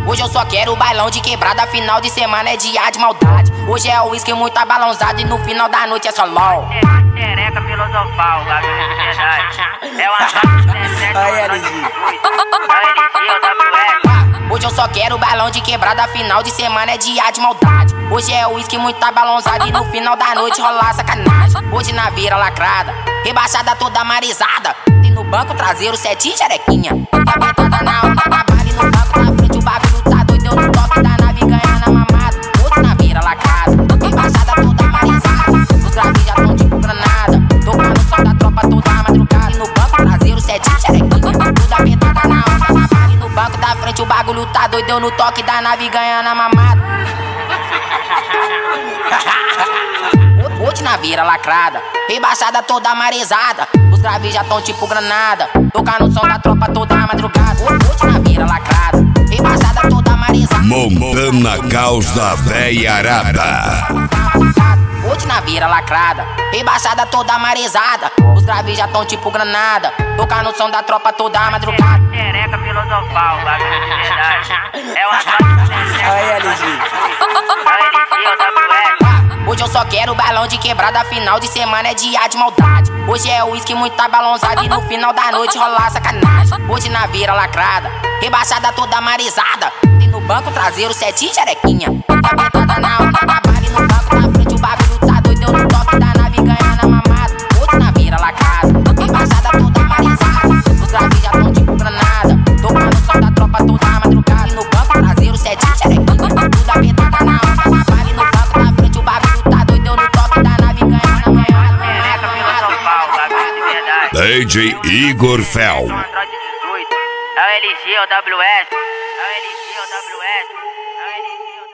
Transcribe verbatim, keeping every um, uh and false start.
Hoje eu só quero bailão de quebrada, final de semana é dia de maldade. Hoje é o uísque muito abalãozado e no final da noite é só LOL. Xereca filosofal, bagulho de verdade. É uma dezessete, Aí, L G. Hoje eu só quero bailão de quebrada, final de semana é dia de maldade. Hoje é o uísque muito abalãozado e no final da noite rolar sacanagem. Hoje na vira lacrada, rebaixada toda marizada. E no banco traseiro sete xerequinha. Apertada na onda da bala e no banco da frente o bagulho tá doido. Eu no toque da nave ganha na mamada. Hoje na vira lacrada, rebaixada toda marizada. Os graves já tão tipo granada. Tocando o som da tropa toda madrugada. E no banco traseiro sete xerequinha. Tudo apertada na onda da bala e no banco da frente o bagulho tá doido. Eu no toque da nave ganha na mamada. Hoje na vira lacrada, rebaixada toda marizada. Os graves já tão tipo granada. Tocar no som da tropa toda madrugada. Hoje na vira lacrada, rebaixada toda marizada. Montando a caos da véia arada. Hoje na vira lacrada, rebaixada toda marizada. Os graves já tão tipo granada. Tocar no som da tropa toda madrugada. Xereca filosofal, bagulho de verdade. É uma dezessete. Aí, L G. Hoje eu só quero bailão de quebrada, final de semana é dia de maldade. Hoje é o uísque muito abalãozado e no final da noite rolar sacanagem. Hoje na vira lacrada, rebaixada toda marizada. E no banco traseiro sete xerequinha. Apertada na onda da bala e no banco da frente o bagulho tá doido. Eu no toque da nave ganha na mamada. Hoje na vira lacrada, rebaixada toda marizada. Os graves já tão tipo granada. Tocando o som da tropa toda madrugada. E no banco traseiro sete xerequinha. Tudo apertada na onda da bala e no banco da frente o bagulho tá doido. Eu no toque da nave ganha na mamada. Xereca filosofal, bagulho de verdade. D J Igor Fel. É o L G, é o W S. É o L G, é o W S.